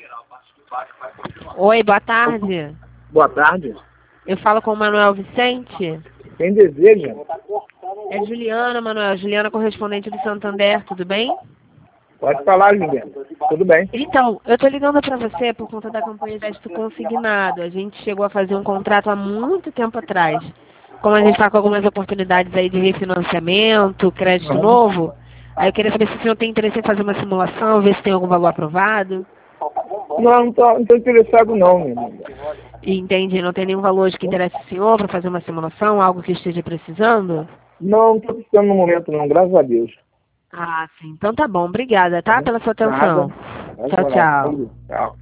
Oi, boa tarde. Boa tarde. Eu falo com o Manuel Vicente. Quem deseja? É Juliana, Manuel. Juliana, correspondente do Santander, tudo bem? Pode falar, Juliana. Tudo bem? Então, eu tô ligando para você por conta da campanha Crédito Consignado. A gente chegou a fazer um contrato há muito tempo atrás. Como a gente está com algumas oportunidades aí de refinanciamento, crédito Uhum. novo, aí eu queria saber se o senhor tem interesse em fazer uma simulação, ver se tem algum valor aprovado. Não tô interessado não, meu amigo. Entendi, não tem nenhum valor hoje que interesse o senhor para fazer uma simulação, algo que esteja precisando? Não tô precisando no momento não, graças a Deus. Ah, sim. Então tá bom. Obrigada, tá? Pela sua Nada. atenção. Tchau, Agora, tchau. tchau.